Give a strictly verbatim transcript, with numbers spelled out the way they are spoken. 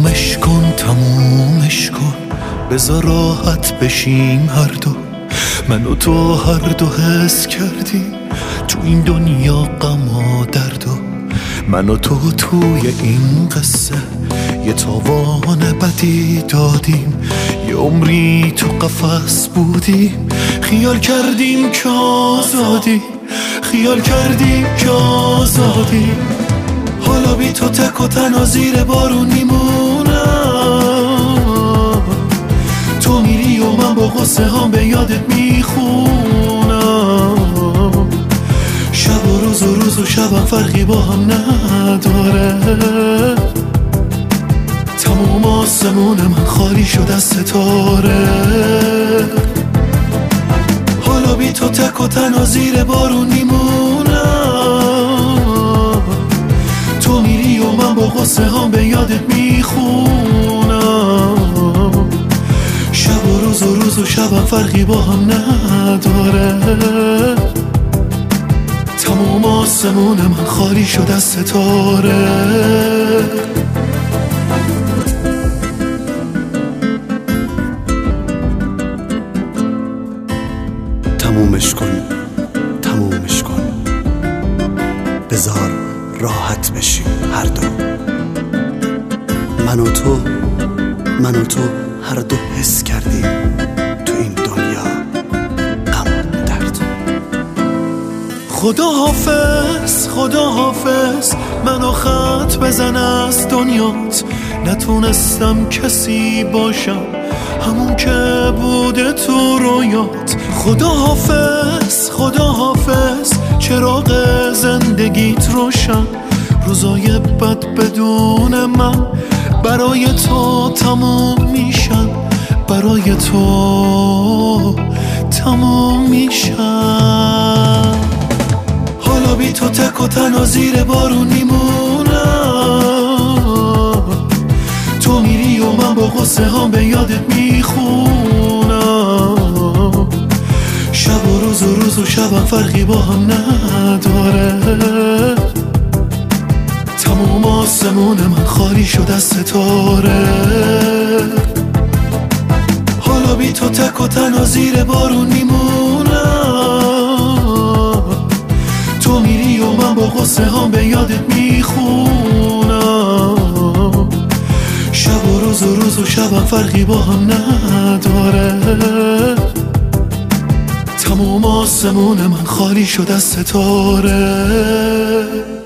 تمومش کن تمومش کن، بذار راحت بشیم هر دو. من و تو هر دو حس کردیم تو این دنیا غم و درد و من و تو توی این قصه یه تاوان بدی دادیم، یه عمری تو قفس بودیم. خیال کردیم که آزادی، خیال کردیم که آزادی. حالا بی تو تک و تنها زیر بارون میمونم. تو میری و من با غصه هم به یادت میخونم. شب و روز و روز و شبم فرقی با هم نداره. تموم آسمون من خالی شد از ستاره. حالا بی تو تک و تنها زیر بارون میمونم. تو میری و من با غصه هم به یادت میخونم. شب و روز و روز و شبم فرقی با هم نداره. تموم آسمون من خالی شد از ستاره. تمومش کن تمومش کن، بذار راحت بشیم هر دو. من و تو من و تو هر دو حس کردیم تو این دنیا غم و درد. خدا حافظ خدا حافظ، منو خط بزن از دنیات. نتونستم کسی باشم همون که بوده تو رویات. خدا حافظ خدا حافظ، چراغ زندگیت روشن. روزای بد بدون من برای تو تموم میشن، برای تو تموم میشن. حالا بی تو تک و تنها زیر بارون میمونم. تو میری و من با غصه هم به یادت میخونم. شب و روز و روز و شبم فرقی با هم نداره. تموم آسمون من خالی شد از ستاره. حالا بی تو تک و تنها زیر بارون میمونم. تو میری و من با غصه هم به یادت میخونم. شب و روز و روز و شبم فرقی با هم نداره. تموم آسمون من خالی شد از ستاره.